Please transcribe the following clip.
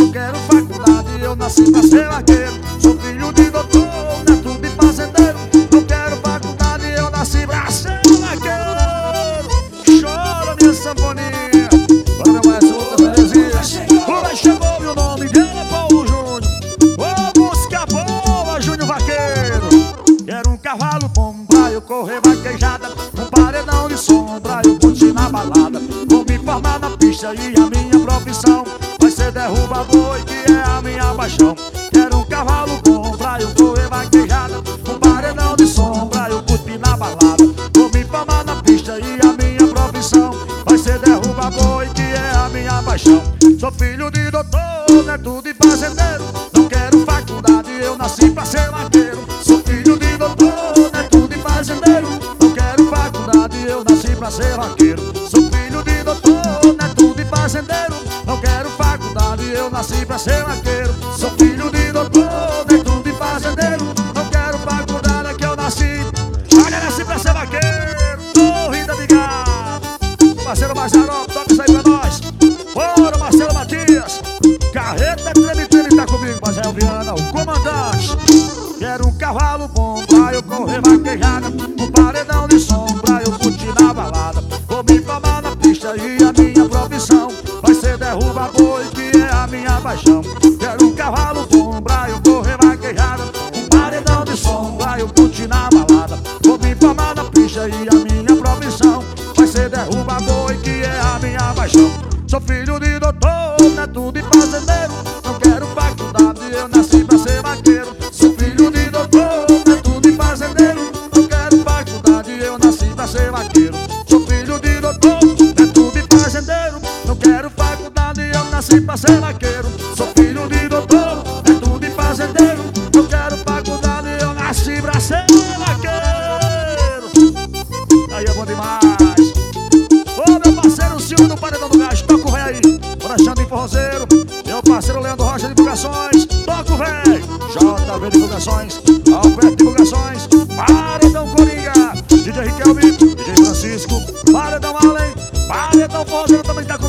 não quero faculdade, eu nasci pra ser vaqueiro. Sou filho de doutor, neto de fazendeiro. Não quero faculdade, eu nasci pra ser vaqueiro. Chora minha sanfoninha. Bora meu maestro Lucas Belezinha. O Vai chegou e o nome dele é Paulo Júnior. Ô música boa, Júnior Vaqueiro. Quero um cavalo bom pra eu correr vaquejada, um paredão de sombra eu curti na balada. Vou me formar na pista e a minha profissão vai ser derruba boi, que é a minha paixão. Quero um cavalo bom pra eu correr vaquejada, um paredão de sombra eu curti na balada. Vou me formar na pista e a minha profissão vai ser derruba boi, que é a minha paixão. Sou filho de doutor, neto de fazendeiro. Não quero faculdade, eu nasci pra ser vaqueiro. Sou filho de doutor, neto de fazendeiro. Não quero faculdade, eu nasci pra ser vaqueiro. Sou filho de doutor, neto de fazendeiro. Não quero faculdade, eu nasci pra ser vaqueiro. Sou filho de doutor, neto de fazendeiro. Não quero faculdade, é que eu nasci. Olha, nasci pra ser vaqueiro. Corrida de gado. Parceiro Mazarop, toca isso aí pra nós. Bora, Marcelo Matias. Carreta treme-treme tá comigo, mas é o Viana, o comandante. Quero um cavalo bom pra eu correr vaquejada, um paredão de sombra eu curti na balada. Vou me formar na pista e a minha profissão vai ser derruba boi, que é a minha paixão. Quero um cavalo bom pra eu correr vaquejada, um paredão de sombra eu curti na balada. Vou me formar na pista e a minha profissão vai ser derruba boi, que é a minha paixão. Sou filho de doutor, neto de fazendeiro. Não quero faculdade, eu nasci pra ser vaqueiro. Sou filho de doutor, neto de fazendeiro. Não quero faculdade, eu nasci pra ser vaqueiro. Sou filho de doutor, neto de fazendeiro. Não quero faculdade, eu nasci pra ser vaqueiro. Sou filho de doutor, neto de fazendeiro. Não quero faculdade, eu nasci pra ser vaqueiro. Aí é bom demais. Ô meu parceiro Silvio do Paredão do Gás, toca o véi aí. Bora Xande Forrozeiro, meu parceiro Leandro Rocha Divulgações, toca o véi. JV Divulgações, Alberto Divulgações, Paredão Coringa, DJ Riquelme, DJ Francisco, Paredão Allen, Paredão Forrozeiro também tá